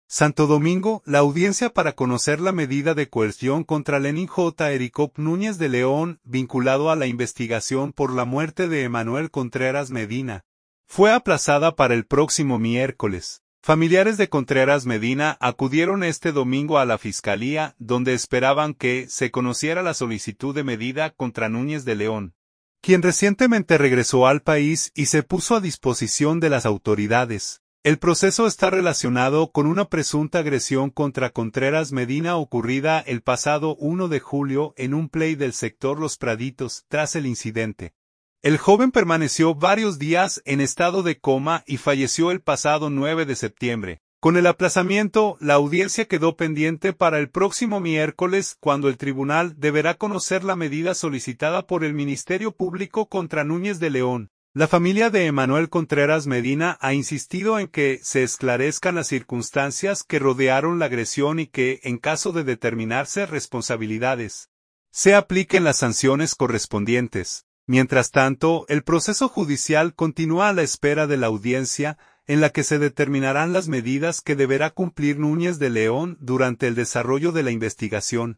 Santo Domingo, la audiencia para conocer la medida de coerción contra Lenin J. Ericop Núñez de León, vinculado a la investigación por la muerte de Emanuel Contreras Medina, fue aplazada para el próximo miércoles. Familiares de Contreras Medina acudieron este domingo a la Fiscalía, donde esperaban que se conociera la solicitud de medida contra Núñez de León, quien recientemente regresó al país y se puso a disposición de las autoridades. El proceso está relacionado con una presunta agresión contra Contreras Medina ocurrida el pasado 1 de julio en un play del sector Los Praditos. Tras el incidente, el joven permaneció varios días en estado de coma y falleció el pasado 9 de septiembre. Con el aplazamiento, la audiencia quedó pendiente para el próximo miércoles, cuando el tribunal deberá conocer la medida solicitada por el Ministerio Público contra Núñez de León. La familia de Emanuel Contreras Medina ha insistido en que se esclarezcan las circunstancias que rodearon la agresión y que, en caso de determinarse responsabilidades, se apliquen las sanciones correspondientes. Mientras tanto, el proceso judicial continúa a la espera de la audiencia, en la que se determinarán las medidas que deberá cumplir Núñez de León durante el desarrollo de la investigación.